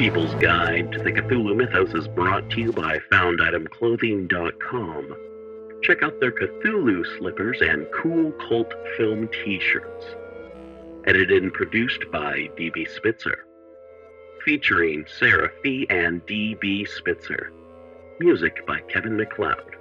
People's Guide to the Cthulhu Mythos is brought to you by FoundItemClothing.com. Check out their Cthulhu slippers and cool cult film t-shirts. Edited and produced by D.B. Spitzer. Featuring Sarah Fee and D.B. Spitzer. Music by Kevin MacLeod.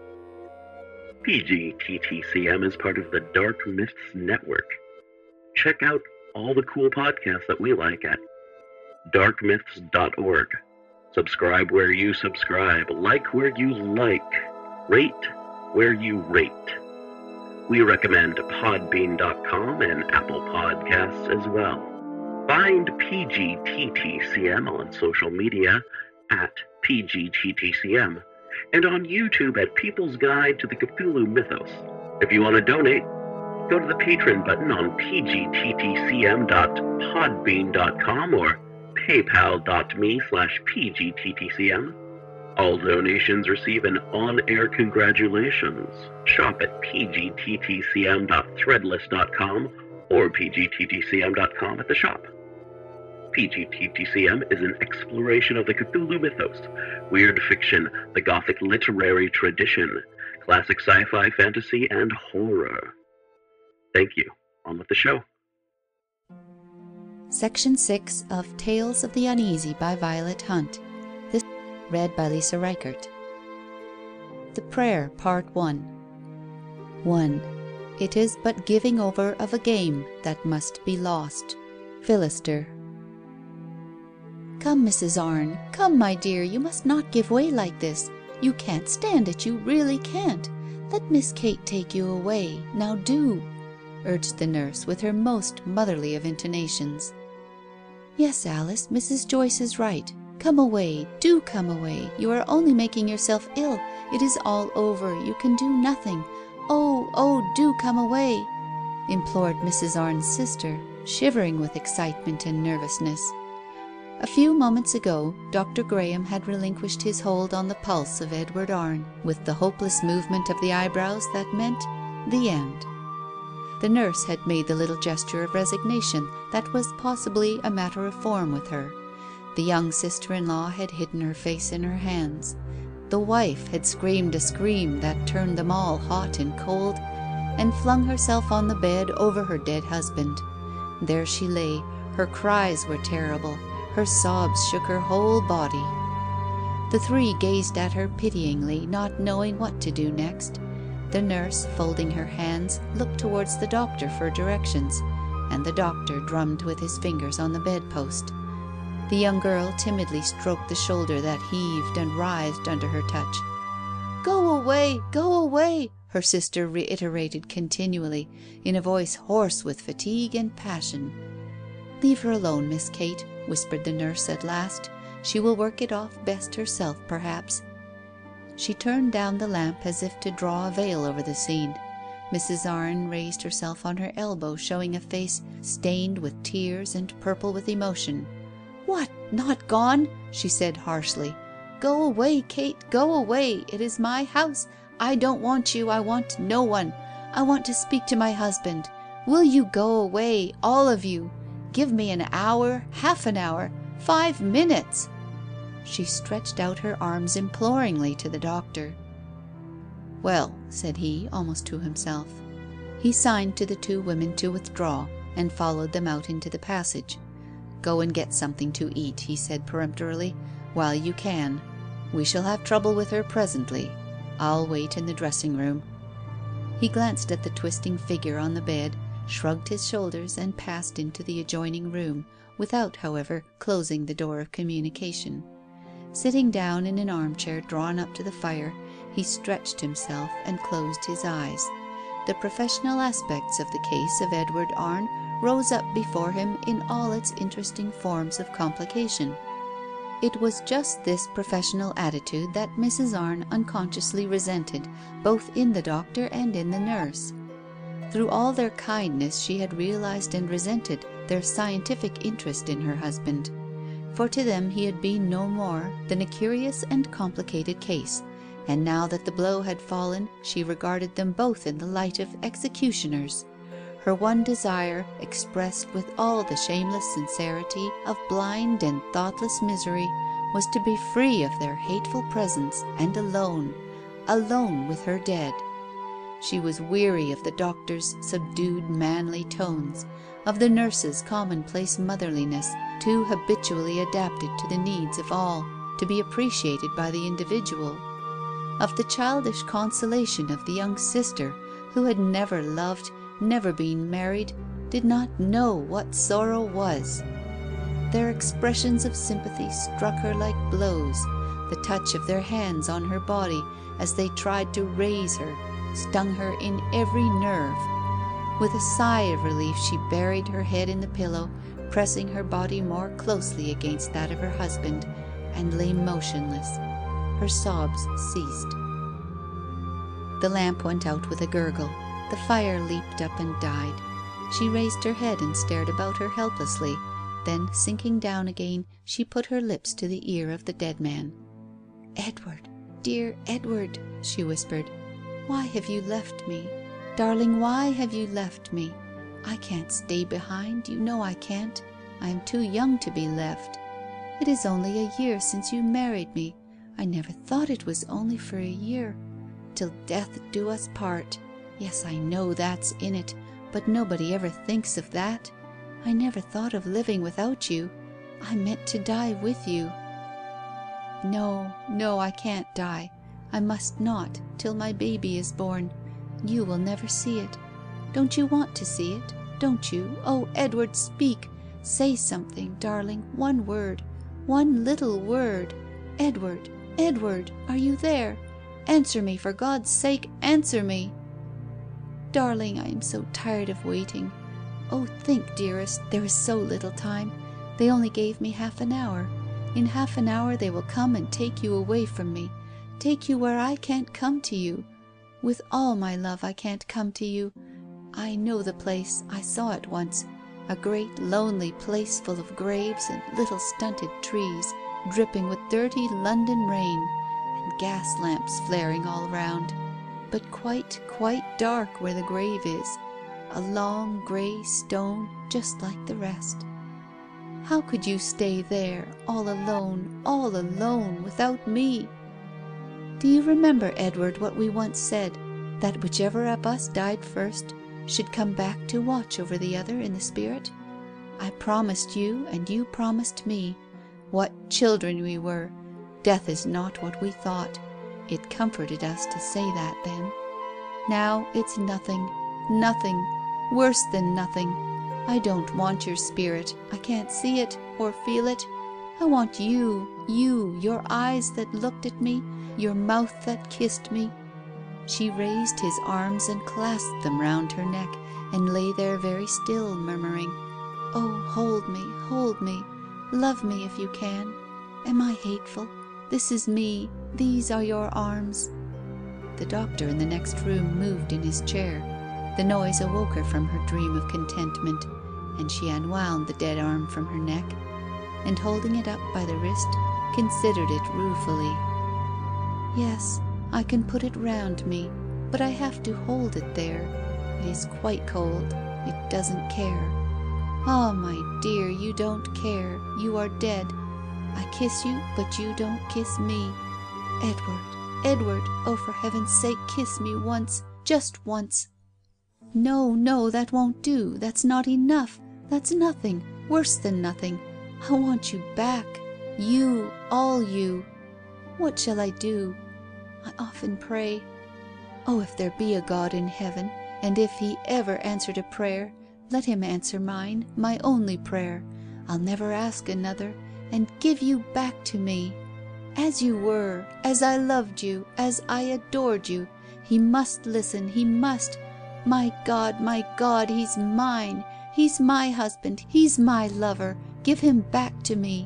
PGTTCM is part of the Dark Myths Network. Check out all the cool podcasts that we like at darkmyths.org. Subscribe where you subscribe, like where you like, rate where you rate. We recommend podbean.com and Apple Podcasts as well. Find PGTTCM on social media at PGTTCM and on YouTube at People's Guide to the Cthulhu Mythos. If you want to donate, go to the Patreon button on pgttcm.podbean.com or paypal.me/pgttcm. All donations receive an on-air congratulations. Shop at pgttcm.threadless.com or pgttcm.com at the shop. PGTTCM is an exploration of the Cthulhu mythos, weird fiction, the Gothic literary tradition, classic sci-fi, fantasy, and horror. Thank you. On with the show. Section 6 of Tales of the Uneasy by Violet Hunt. This read by Lisa Reichert. The Prayer, Part 1. 1. It is but giving over of a game that must be lost. Philister. Come, Mrs. Arne. Come, my dear. You must not give way like this. You can't stand it. You really can't. Let Miss Kate take you away. Now do, urged the nurse with her most motherly of intonations. Yes, Alice, Mrs. Joyce is right. Come away. Do come away. You are only making yourself ill. It is all over. You can do nothing. Oh, do come away, implored Mrs. Arne's sister, shivering with excitement and nervousness. A few moments ago, Dr. Graham had relinquished his hold on the pulse of Edward Arne with the hopeless movement of the eyebrows that meant the end. The nurse had made the little gesture of resignation that was possibly a matter of form with her. The young sister-in-law had hidden her face in her hands. The wife had screamed a scream that turned them all hot and cold, and flung herself on the bed over her dead husband. There she lay. Her cries were terrible. Her sobs shook her whole body. The three gazed at her pityingly, not knowing what to do next. The nurse, folding her hands, looked towards the doctor for directions, and the doctor drummed with his fingers on the bedpost. The young girl timidly stroked the shoulder that heaved and writhed under her touch. Go away, her sister reiterated continually, in a voice hoarse with fatigue and passion. Leave her alone, Miss Kate, whispered the nurse at last. She will work it off best herself, perhaps. She turned down the lamp as if to draw a veil over the scene. Mrs. Arne raised herself on her elbow, showing a face stained with tears and purple with emotion. What, not gone? She said harshly. Go away, Kate, go away. It is my house. I don't want you. I want no one. I want to speak to my husband. Will you go away, all of you? Give me an hour, half an hour, 5 minutes. She stretched out her arms imploringly to the doctor. Well, said he, almost to himself. He signed to the two women to withdraw, and followed them out into the passage. Go and get something to eat, he said peremptorily, while you can. We shall have trouble with her presently. I'll wait in the dressing room. He glanced at the twisting figure on the bed, shrugged his shoulders, and passed into the adjoining room, without, however, closing the door of communication. Sitting down in an armchair drawn up to the fire, he stretched himself and closed his eyes. The professional aspects of the case of Edward Arne rose up before him in all its interesting forms of complication. It was just this professional attitude that Mrs. Arne unconsciously resented, both in the doctor and in the nurse. Through all their kindness she had realized and resented their scientific interest in her husband, for to them he had been no more than a curious and complicated case, and now that the blow had fallen she regarded them both in the light of executioners. Her one desire, expressed with all the shameless sincerity of blind and thoughtless misery, was to be free of their hateful presence and alone with her dead. She was weary of the doctor's subdued manly tones, of the nurse's commonplace motherliness, too habitually adapted to the needs of all, to be appreciated by the individual, of the childish consolation of the young sister who had never loved, never been married, did not know what sorrow was. Their expressions of sympathy struck her like blows. The touch of their hands on her body as they tried to raise her stung her in every nerve. With a sigh of relief she buried her head in the pillow, pressing her body more closely against that of her husband, and lay motionless. Her sobs ceased. The lamp went out with a gurgle. The fire leaped up and died. She raised her head and stared about her helplessly. Then, sinking down again, she put her lips to the ear of the dead man. "Edward, dear Edward," she whispered, "why have you left me? Darling, why have you left me? I can't stay behind, you know I can't. I am too young to be left. It is only a year since you married me. I never thought it was only for a year. Till death do us part. Yes, I know that's in it, but nobody ever thinks of that. I never thought of living without you. I meant to die with you. No, no, I can't die. I must not, till my baby is born. You will never see it. Don't you want to see it? Don't you? Oh, Edward, speak. Say something, darling. One word. One little word. Edward, Edward, are you there? Answer me, for God's sake, answer me. Darling, I am so tired of waiting. Oh, think, dearest, there is so little time. They only gave me half an hour. In half an hour they will come and take you away from me. Take you where I can't come to you. With all my love I can't come to you. I know the place. I saw it once. A great lonely place full of graves and little stunted trees, dripping with dirty London rain, and gas lamps flaring all round. But quite dark where the grave is. A long grey stone, just like the rest. How could you stay there, all alone, without me? Do you remember, Edward, what we once said, that whichever of us died first should come back to watch over the other in the spirit? I promised you, and you promised me. What children we were! Death is not what we thought. It comforted us to say that then. Now it's nothing, worse than nothing. I don't want your spirit. I can't see it or feel it. I want you, your eyes that looked at me, your mouth that kissed me. She raised his arms and clasped them round her neck, and lay there very still, murmuring, "Oh, hold me, love me if you can. Am I hateful? This is me, these are your arms." The doctor in the next room moved in his chair. The noise awoke her from her dream of contentment, and she unwound the dead arm from her neck, and holding it up by the wrist, considered it ruefully. "Yes, I can put it round me, but I have to hold it there. It is quite cold. It doesn't care. Ah, my dear, you don't care. You are dead. I kiss you, but you don't kiss me. Edward, oh, for heaven's sake, kiss me once, just once." No, that won't do. That's not enough. That's nothing, worse than nothing. I want you back. You, all you. What shall I do? I often pray. Oh, if there be a God in heaven, and if he ever answered a prayer, let him answer mine, my only prayer. I'll never ask another, and give you back to me. As you were, as I loved you, as I adored you. He must listen, he must. My God, he's mine. He's my husband, he's my lover. Give him back to me.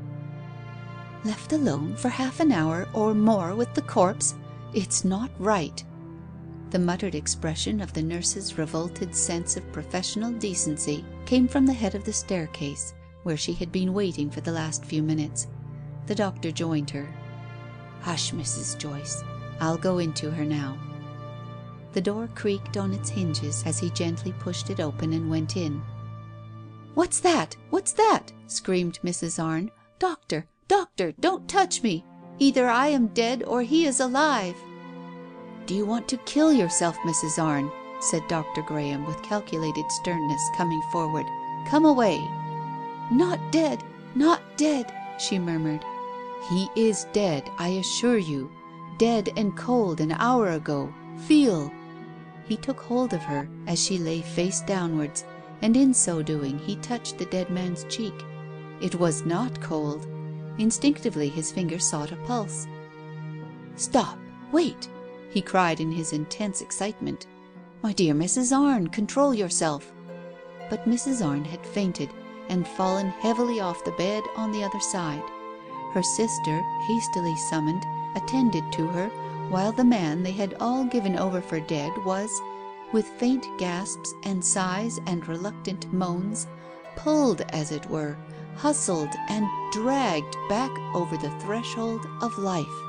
Left alone for half an hour or more with the corpse? It's not right. The muttered expression of the nurse's revolted sense of professional decency came from the head of the staircase, where she had been waiting for the last few minutes. The doctor joined her. "Hush, Mrs. Joyce. I'll go into her now." The door creaked on its hinges as he gently pushed it open and went in. "What's that? What's that?" screamed Mrs. Arne. "Doctor, doctor, don't touch me. Either I am dead or he is alive." "Do you want to kill yourself, Mrs. Arne?" said Dr. Graham with calculated sternness, coming forward. "Come away." "Not dead, not dead," she murmured. "He is dead, I assure you. Dead and cold an hour ago. Feel." He took hold of her as she lay face downwards, and in so doing he touched the dead man's cheek. It was not cold. Instinctively his finger sought a pulse. "Stop! Wait!" he cried in his intense excitement. "My dear Mrs. Arne, control yourself." But Mrs. Arne had fainted and fallen heavily off the bed on the other side. Her sister, hastily summoned, attended to her, while the man they had all given over for dead was, with faint gasps and sighs and reluctant moans, pulled, as it were, hustled and dragged back over the threshold of life.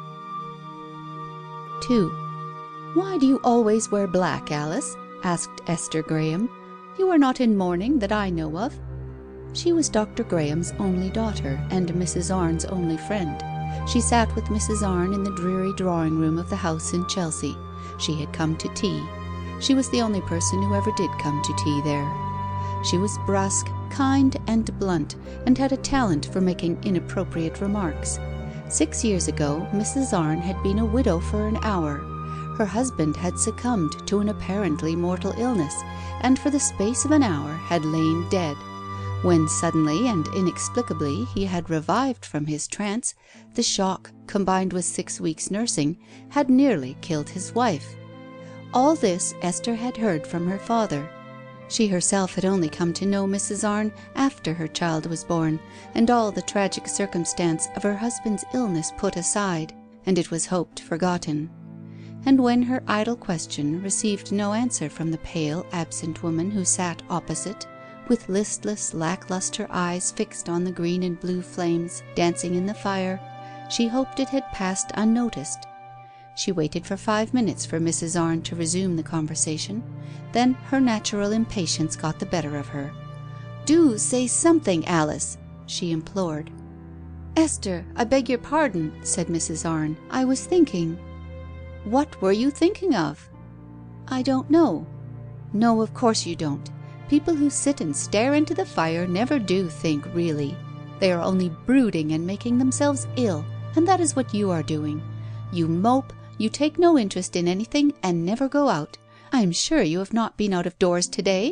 2. "Why do you always wear black, Alice?" asked Esther Graham. "You are not in mourning that I know of." She was Dr. Graham's only daughter and Mrs. Arne's only friend. She sat with Mrs. Arne in the dreary drawing-room of the house in Chelsea. She had come to tea. She was the only person who ever did come to tea there. She was brusque, kind and blunt, and had a talent for making inappropriate remarks. 6 years ago Mrs. Arne had been a widow for an hour. Her husband had succumbed to an apparently mortal illness, and for the space of an hour had lain dead. When suddenly and inexplicably he had revived from his trance, the shock, combined with 6 weeks' nursing, had nearly killed his wife. All this Esther had heard from her father. She herself had only come to know Mrs. Arne after her child was born, and all the tragic circumstance of her husband's illness put aside, and it was hoped forgotten. And when her idle question received no answer from the pale, absent woman who sat opposite, with listless, lacklustre eyes fixed on the green and blue flames dancing in the fire, she hoped it had passed unnoticed. She waited for 5 minutes for Mrs. Arne to resume the conversation. Then her natural impatience got the better of her. "Do say something, Alice," she implored. "Esther, I beg your pardon," said Mrs. Arne. "I was thinking." "What were you thinking of?" "I don't know." "No, of course you don't. People who sit and stare into the fire never do think, really. They are only brooding and making themselves ill, and that is what you are doing. You mope, you take no interest in anything, and never go out. I am sure you have not been out of doors to-day?"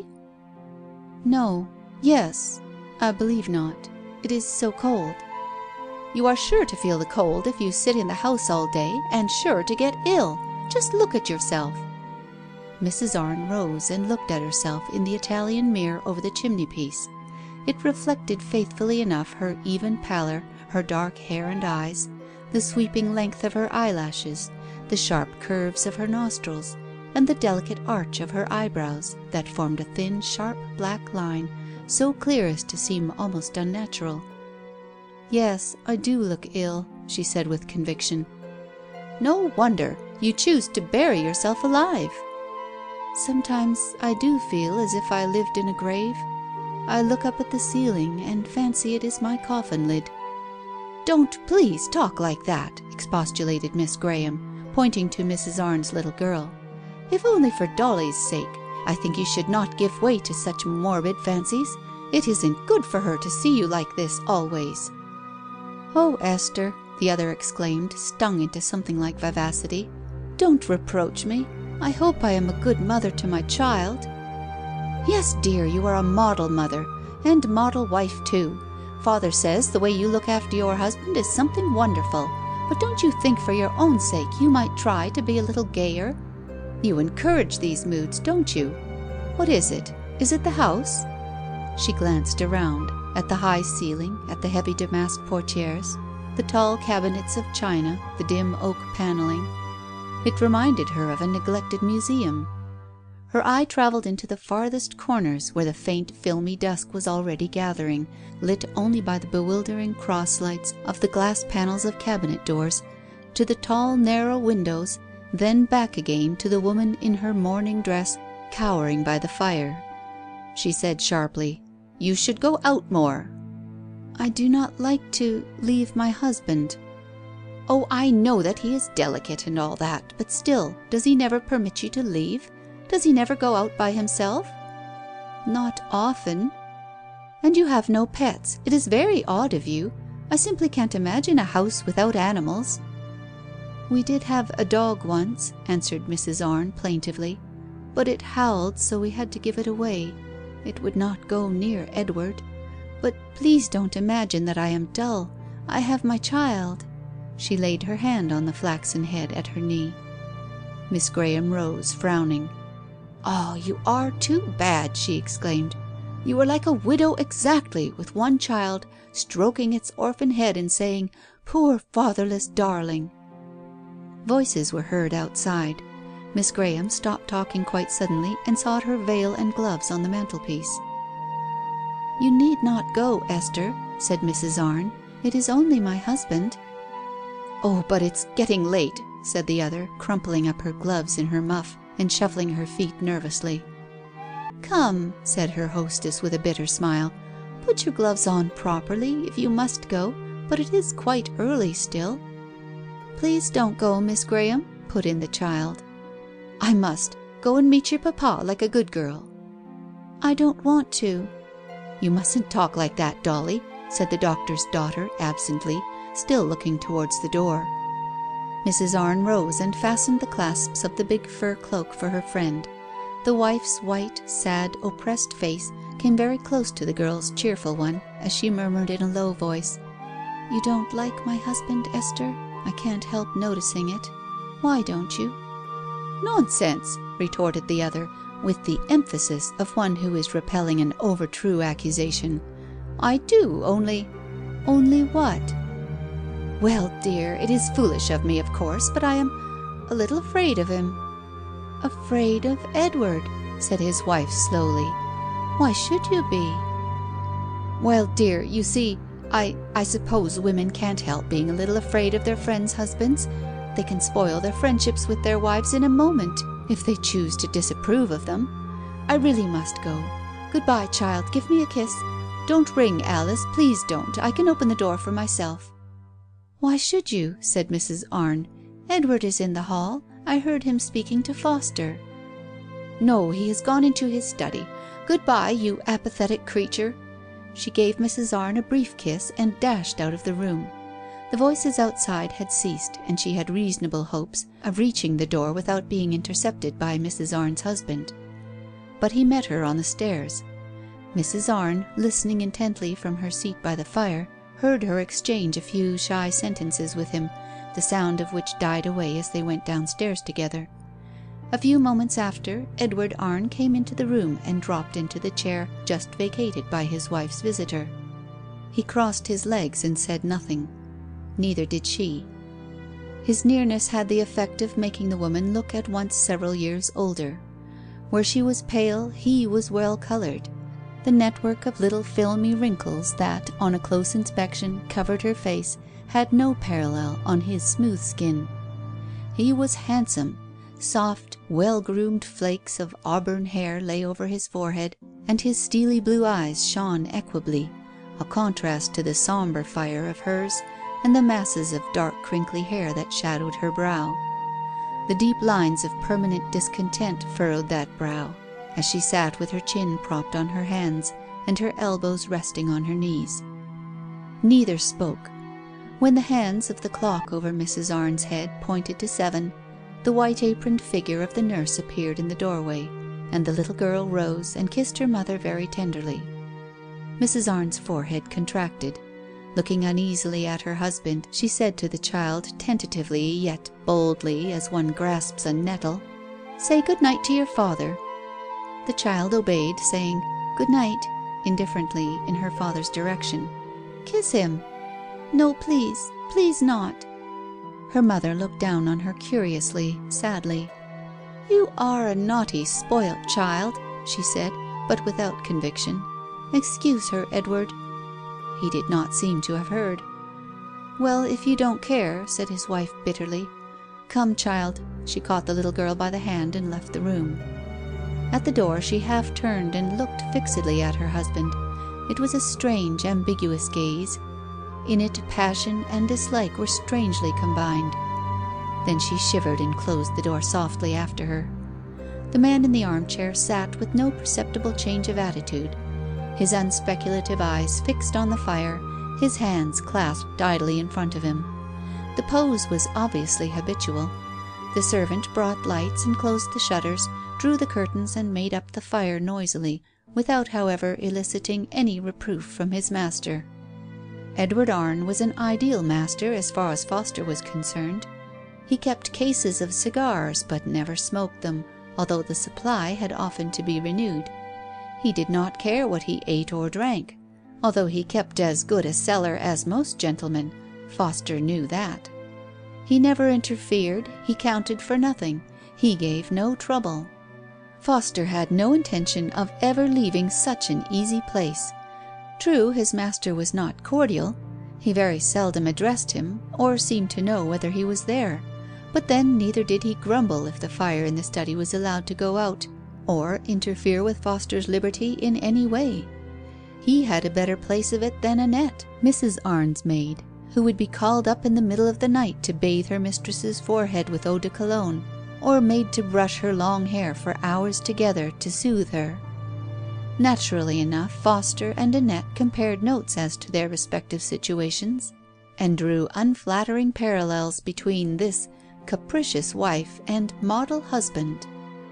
"No. Yes. I believe not. It is so cold." "You are sure to feel the cold if you sit in the house all day, and sure to get ill. Just look at yourself." Mrs. Arne rose and looked at herself in the Italian mirror over the chimney-piece. It reflected faithfully enough her even pallor, her dark hair and eyes, the sweeping length of her eyelashes, the sharp curves of her nostrils, and the delicate arch of her eyebrows that formed a thin, sharp black line, so clear as to seem almost unnatural. "Yes, I do look ill," she said with conviction. "No wonder. You choose to bury yourself alive." "Sometimes I do feel as if I lived in a grave. I look up at the ceiling and fancy it is my coffin lid." "Don't please talk like that," expostulated Miss Graham, pointing to Mrs. Arne's little girl. "If only for Dolly's sake, I think you should not give way to such morbid fancies. It isn't good for her to see you like this always." "Oh, Esther," the other exclaimed, stung into something like vivacity, "don't reproach me. I hope I am a good mother to my child." "Yes, dear, you are a model mother, and model wife too. Father says the way you look after your husband is something wonderful. But don't you think for your own sake you might try to be a little gayer? You encourage these moods, don't you? What is it? Is it the house?" She glanced around, at the high ceiling, at the heavy damask portieres, the tall cabinets of china, the dim oak panelling. It reminded her of a neglected museum. Her eye travelled into the farthest corners where the faint filmy dusk was already gathering, lit only by the bewildering cross lights of the glass panels of cabinet doors, to the tall narrow windows, then back again to the woman in her morning dress cowering by the fire. She said sharply, "You should go out more." "I do not like to leave my husband." "Oh, I know that he is delicate and all that, but still, does he never permit you to leave? Does he never go out by himself?" "Not often." "And you have no pets. It is very odd of you. I simply can't imagine a house without animals." "We did have a dog once," answered Mrs. Arne plaintively, "but it howled, so we had to give it away. It would not go near Edward. But please don't imagine that I am dull. I have my child." She laid her hand on the flaxen head at her knee. Miss Graham rose, frowning. "Oh, you are too bad," she exclaimed. "You are like a widow exactly, with one child, stroking its orphan head and saying, 'Poor fatherless darling.'" Voices were heard outside. Miss Graham stopped talking quite suddenly and sought her veil and gloves on the mantelpiece. "You need not go, Esther," said Mrs. Arne. "It is only my husband." "Oh, but it's getting late," said the other, crumpling up her gloves in her muff and shuffling her feet nervously. "Come," said her hostess with a bitter smile, "put your gloves on properly if you must go, but it is quite early still." "Please don't go, Miss Graham," put in the child. "I must. Go and meet your papa like a good girl." "I don't want to." "You mustn't talk like that, Dolly," said the doctor's daughter absently, still looking towards the door. Mrs. Arne rose and fastened the clasps of the big fur cloak for her friend. The wife's white, sad, oppressed face came very close to the girl's cheerful one as she murmured in a low voice, "You don't like my husband, Esther? I can't help noticing it. Why don't you?" "Nonsense," retorted the other, with the emphasis of one who is repelling an overtrue accusation. "I do, only—" "Only what?" "Well, dear, it is foolish of me, of course, but I am a little afraid of him." "Afraid of Edward," said his wife slowly. "Why should you be?" "Well, dear, you see, I suppose women can't help being a little afraid of their friends' husbands. They can spoil their friendships with their wives in a moment, if they choose to disapprove of them. I really must go. Goodbye, child. Give me a kiss. Don't ring, Alice. Please don't. I can open the door for myself." "Why should you?" said Mrs. Arne. "Edward is in the hall. I heard him speaking to Foster." "No, he has gone into his study. Goodbye, you apathetic creature." She gave Mrs. Arne a brief kiss and dashed out of the room. The voices outside had ceased, and she had reasonable hopes of reaching the door without being intercepted by Mrs. Arne's husband. But he met her on the stairs. Mrs. Arne, listening intently from her seat by the fire, heard her exchange a few shy sentences with him, the sound of which died away as they went downstairs together. A few moments after, Edward Arne came into the room and dropped into the chair just vacated by his wife's visitor. He crossed his legs and said nothing. Neither did she. His nearness had the effect of making the woman look at once several years older. Where she was pale, he was well coloured. The network of little filmy wrinkles that, on a close inspection, covered her face had no parallel on his smooth skin. He was handsome. Soft, well-groomed flakes of auburn hair lay over his forehead, and his steely blue eyes shone equably, a contrast to the sombre fire of hers and the masses of dark crinkly hair that shadowed her brow. The deep lines of permanent discontent furrowed that brow, as she sat with her chin propped on her hands and her elbows resting on her knees. Neither spoke. When the hands of the clock over Mrs. Arne's head pointed to 7, the white-aproned figure of the nurse appeared in the doorway, and the little girl rose and kissed her mother very tenderly. Mrs. Arne's forehead contracted. Looking uneasily at her husband, she said to the child, tentatively yet boldly as one grasps a nettle, "Say good night to your father." The child obeyed, saying "Good night" indifferently in her father's direction. "Kiss him." "No, please, please not." Her mother looked down on her curiously, sadly. "You are a naughty, spoilt child," she said, but without conviction. "Excuse her, Edward." He did not seem to have heard. "Well, if you don't care," said his wife bitterly. "Come, child, She caught the little girl by the hand and left the room. At the door she half turned and looked fixedly at her husband. It was a strange, ambiguous gaze. In it passion and dislike were strangely combined. Then she shivered and closed the door softly after her. The man in the armchair sat with no perceptible change of attitude, his unspeculative eyes fixed on the fire, his hands clasped idly in front of him. The pose was obviously habitual. The servant brought lights and closed the shutters, drew the curtains and made up the fire noisily, without, however, eliciting any reproof from his master. Edward Arne was an ideal master as far as Foster was concerned. He kept cases of cigars, but never smoked them, although the supply had often to be renewed. He did not care what he ate or drank, although he kept as good a cellar as most gentlemen. Foster knew that. He never interfered, he counted for nothing, he gave no trouble. Foster had no intention of ever leaving such an easy place. True, his master was not cordial. He very seldom addressed him, or seemed to know whether he was there. But then neither did he grumble if the fire in the study was allowed to go out, or interfere with Foster's liberty in any way. He had a better place of it than Annette, Mrs. Arne's maid, who would be called up in the middle of the night to bathe her mistress's forehead with eau de cologne, or made to brush her long hair for hours together to soothe her. Naturally enough, Foster and Annette compared notes as to their respective situations, and drew unflattering parallels between this capricious wife and model husband.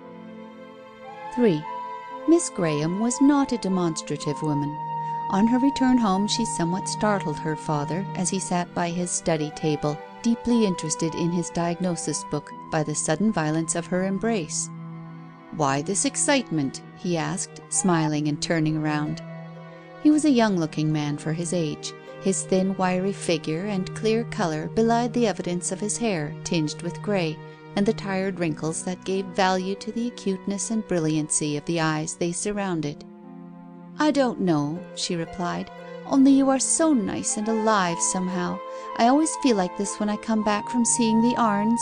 3. Miss Graham was not a demonstrative woman. On her return home she somewhat startled her father as he sat by his study table, deeply interested in his diagnosis book, by the sudden violence of her embrace. "Why this excitement?" he asked, smiling and turning around. He was a young-looking man for his age. His thin, wiry figure and clear colour belied the evidence of his hair, tinged with grey, and the tired wrinkles that gave value to the acuteness and brilliancy of the eyes they surrounded. "I don't know," she replied, "only you are so nice and alive somehow. I always feel like this when I come back from seeing the Arnes."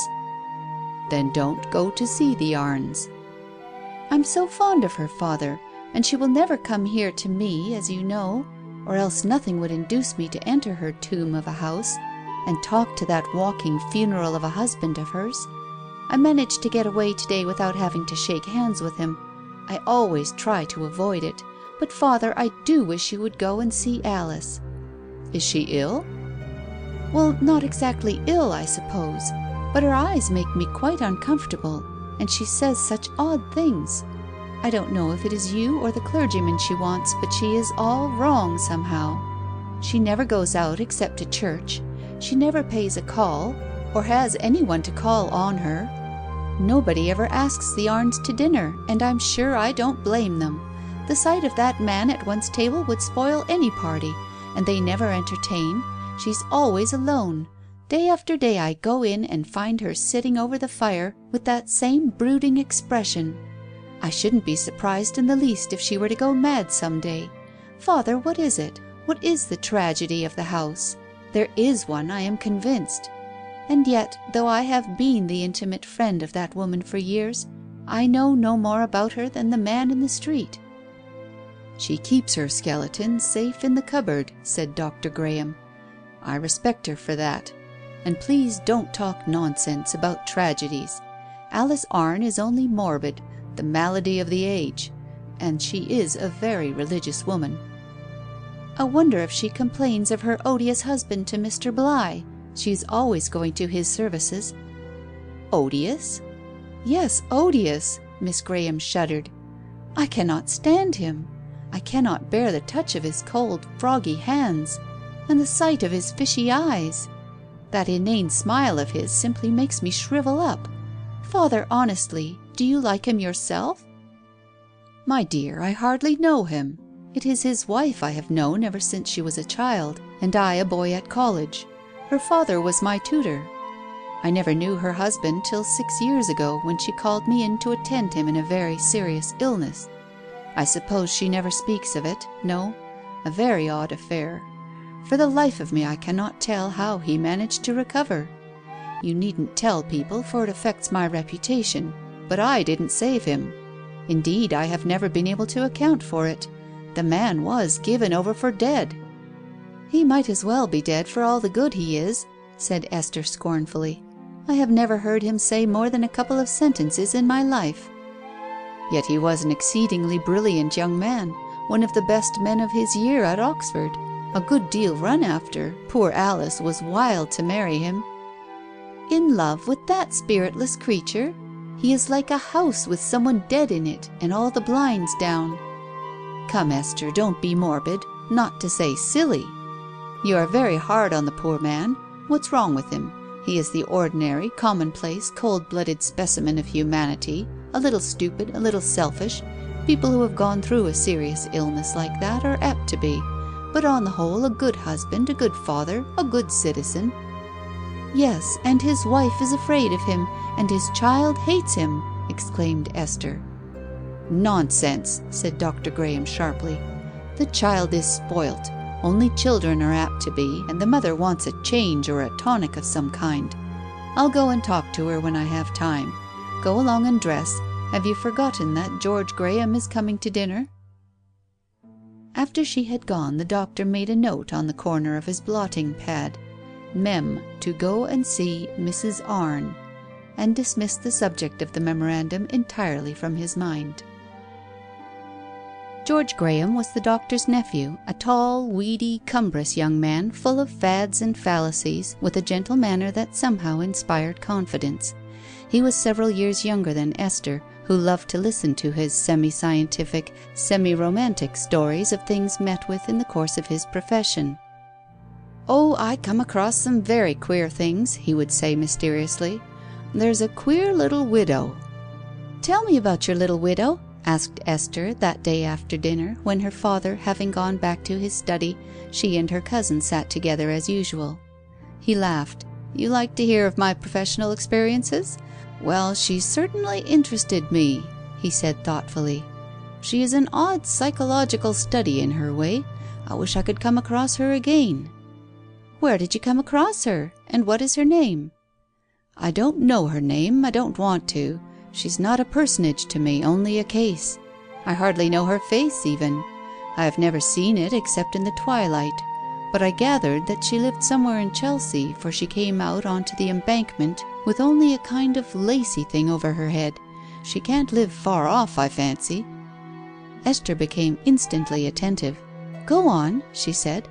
"Then don't go to see the Arnes." "I'm so fond of her, father, and she will never come here to me, as you know, or else nothing would induce me to enter her tomb of a house and talk to that walking funeral of a husband of hers. I managed to get away today without having to shake hands with him. I always try to avoid it. But, father, I do wish you would go and see Alice." "Is she ill?" "Well, not exactly ill, I suppose, but her eyes make me quite uncomfortable, and she says such odd things. I don't know if it is you or the clergyman she wants, but she is all wrong somehow. She never goes out except to church. She never pays a call, or has anyone to call on her. Nobody ever asks the Arnes to dinner, and I'm sure I don't blame them. The sight of that man at one's table would spoil any party, and they never entertain. She's always alone. Day after day I go in and find her sitting over the fire with that same brooding expression. I shouldn't be surprised in the least if she were to go mad some day. Father, what is it? What is the tragedy of the house? There is one, I am convinced. And yet, though I have been the intimate friend of that woman for years, I know no more about her than the man in the street." "She keeps her skeleton safe in the cupboard," said Dr. Graham. "I respect her for that. And please don't talk nonsense about tragedies. Alice Arne is only morbid, the malady of the age, and she is a very religious woman." "I wonder if she complains of her odious husband to Mr. Bligh. She's always going to his services." "Odious?" "Yes, odious." Miss Graham shuddered. "I cannot stand him. I cannot bear the touch of his cold, froggy hands, and the sight of his fishy eyes. That inane smile of his simply makes me shrivel up. Father, honestly, do you like him yourself?" "My dear, I hardly know him. It is his wife I have known ever since she was a child, and I a boy at college. Her father was my tutor. I never knew her husband till 6 years ago, when she called me in to attend him in a very serious illness. I suppose she never speaks of it. No, a very odd affair. For the life of me I cannot tell how he managed to recover. You needn't tell people, for it affects my reputation. But I didn't save him. Indeed, I have never been able to account for it. The man was given over for dead." "He might as well be dead for all the good he is," said Esther scornfully. "I have never heard him say more than a couple of sentences in my life." "Yet he was an exceedingly brilliant young man, one of the best men of his year at Oxford. A good deal run after. Poor Alice was wild to marry him." "In love with that spiritless creature? He is like a house with someone dead in it, and all the blinds down." "Come, Esther, don't be morbid, not to say silly. You are very hard on the poor man. What's wrong with him? He is the ordinary, commonplace, cold-blooded specimen of humanity, a little stupid, a little selfish. People who have gone through a serious illness like that are apt to be. But on the whole, a good husband, a good father, a good citizen." "Yes, and his wife is afraid of him, and his child hates him," exclaimed Esther. "Nonsense," said Dr. Graham sharply. "The child is spoilt. Only children are apt to be, and the mother wants a change or a tonic of some kind. I'll go and talk to her when I have time. Go along and dress. Have you forgotten that George Graham is coming to dinner?" After she had gone, the doctor made a note on the corner of his blotting pad, "Mem. to go and see Mrs. Arne," and dismissed the subject of the memorandum entirely from his mind. George Graham was the doctor's nephew, a tall, weedy, cumbrous young man, full of fads and fallacies, with a gentle manner that somehow inspired confidence. He was several years younger than Esther, who loved to listen to his semi-scientific, semi-romantic stories of things met with in the course of his profession. "Oh, I come across some very queer things," he would say mysteriously. "There's a queer little widow." "Tell me about your little widow," asked Esther that day after dinner, when her father having gone back to his study, she and her cousin sat together as usual. He laughed. "You like to hear of my professional experiences? Well, she certainly interested me," he said thoughtfully. "She is an odd psychological study in her way. I wish I could come across her again." "Where did you come across her? And what is her name?" "I don't know her name. I don't want to. She's not a personage to me, only a case. I hardly know her face even. I have never seen it except in the twilight. But I gathered that she lived somewhere in Chelsea, for she came out onto the embankment with only a kind of lacy thing over her head. She can't live far off, I fancy." Esther became instantly attentive. "Go on," she said.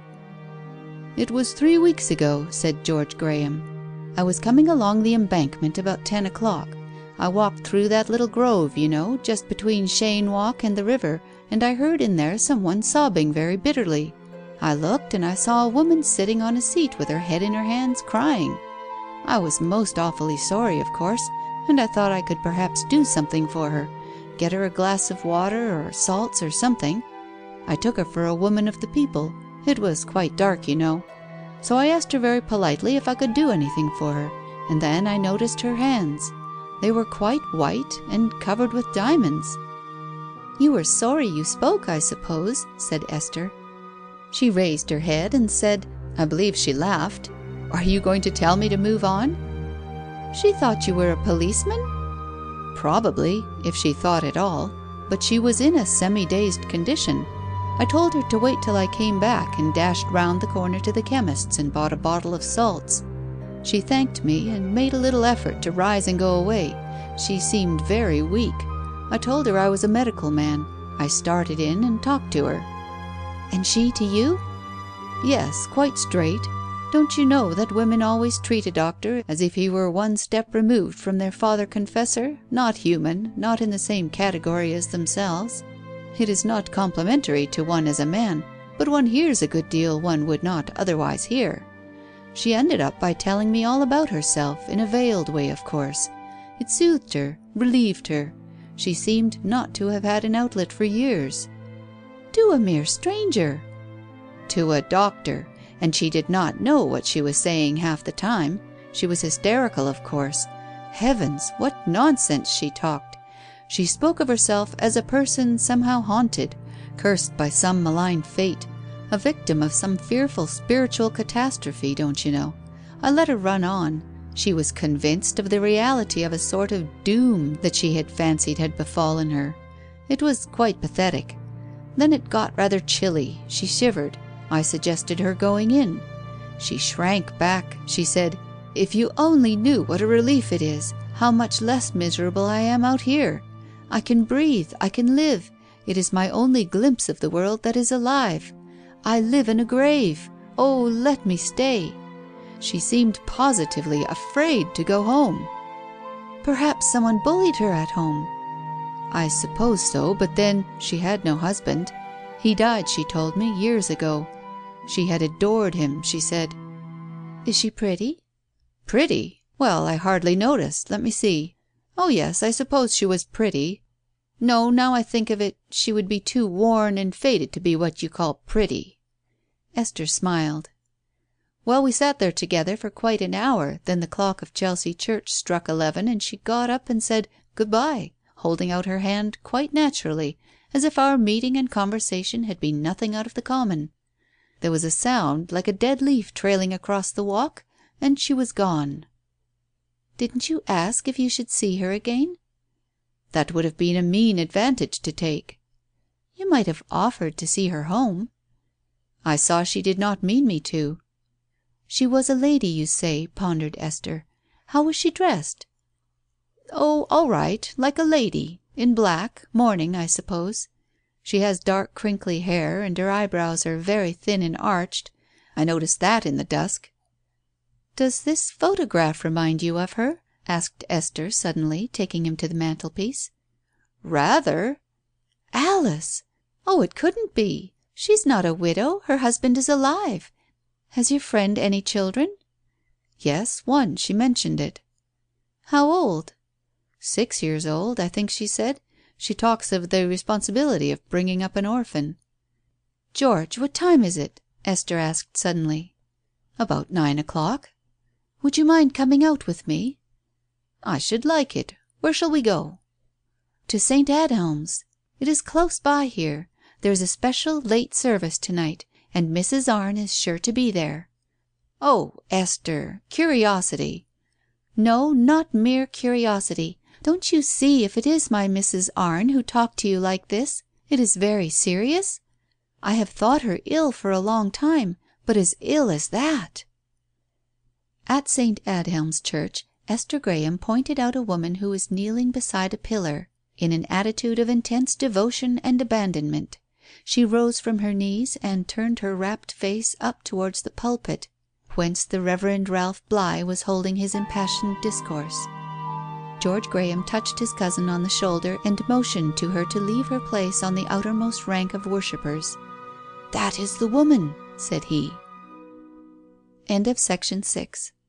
"It was 3 weeks ago," said George Graham. "I was coming along the embankment about 10 o'clock. I walked through that little grove, you know, just between Cheyne Walk and the river, and I heard in there someone sobbing very bitterly. I looked, and I saw a woman sitting on a seat with her head in her hands, crying. I was most awfully sorry, of course, and I thought I could perhaps do something for her, get her a glass of water or salts or something. I took her for a woman of the people. It was quite dark, you know. So I asked her very politely if I could do anything for her, and then I noticed her hands. They were quite white and covered with diamonds." "You were sorry you spoke, I suppose," said Esther. She raised her head and said, I believe she laughed, "Are you going to tell me to move on?" "She thought you were a policeman?" "Probably, if she thought at all. But she was in a semi-dazed condition. I told her to wait till I came back, and dashed round the corner to the chemist's and bought a bottle of salts. She thanked me and made a little effort to rise and go away. She seemed very weak. I told her I was a medical man. I started in and talked to her." "And she to you?" "Yes, quite straight. Don't you know that women always treat a doctor as if he were one step removed from their father confessor, not human, not in the same category as themselves? It is not complimentary to one as a man, but one hears a good deal one would not otherwise hear. She ended up by telling me all about herself, in a veiled way, of course. It soothed her, relieved her. She seemed not to have had an outlet for years." "To a mere stranger?" "To a doctor. And she did not know what she was saying half the time. She was hysterical, of course. Heavens, what nonsense she talked! She spoke of herself as a person somehow haunted, cursed by some malign fate, a victim of some fearful spiritual catastrophe, don't you know. I let her run on. She was convinced of the reality of a sort of doom that she had fancied had befallen her. It was quite pathetic. Then it got rather chilly. She shivered. I suggested her going in. She shrank back. She said, "If you only knew what a relief it is, how much less miserable I am out here. I can breathe, I can live. It is my only glimpse of the world that is alive. I live in a grave. Oh, let me stay." She seemed positively afraid to go home. Perhaps someone bullied her at home. I suppose so, but then she had no husband. He died, she told me, years ago. She had adored him, she said. Is she pretty? Pretty? Well, I hardly noticed. Let me see. Oh yes, I suppose she was pretty. No, now I think of it, she would be too worn and faded to be what you call pretty. Esther smiled. Well, we sat there together for quite an hour, then the clock of Chelsea Church struck 11 and she got up and said "Good-bye," holding out her hand quite naturally, as if our meeting and conversation had been nothing out of the common. There was a sound like a dead leaf trailing across the walk, and she was gone. Didn't you ask if you should see her again? That would have been a mean advantage to take. You might have offered to see her home. I saw she did not mean me to. She was a lady, you say, pondered Esther. How was she dressed? Oh, all right, like a lady. In black, mourning, I suppose. She has dark crinkly hair, and her eyebrows are very thin and arched. I noticed that in the dusk. Does this photograph remind you of her? Asked Esther suddenly, taking him to the mantelpiece. Rather. Alice! Oh, it couldn't be. She's not a widow. Her husband is alive. Has your friend any children? Yes, one. She mentioned it. How old? 6 years old, I think she said. She talks of the responsibility of bringing up an orphan. George, what time is it? Esther asked suddenly. About 9 o'clock. Would you mind coming out with me? I should like it. Where shall we go? To St. Adhelm's. It is close by here. There's a special late service to night, and Mrs. Arne is sure to be there. Oh, Esther, curiosity. No, not mere curiosity. Don't you see if it is my Mrs. Arne who talked to you like this, it is very serious? I have thought her ill for a long time, but as ill as that. At St. Adhelm's Church, Esther Graham pointed out a woman who was kneeling beside a pillar, in an attitude of intense devotion and abandonment. She rose from her knees and turned her rapt face up towards the pulpit, whence the Reverend Ralph Bligh was holding his impassioned discourse. George Graham touched his cousin on the shoulder and motioned to her to leave her place on the outermost rank of worshippers. "That is the woman," said he. End of section 6.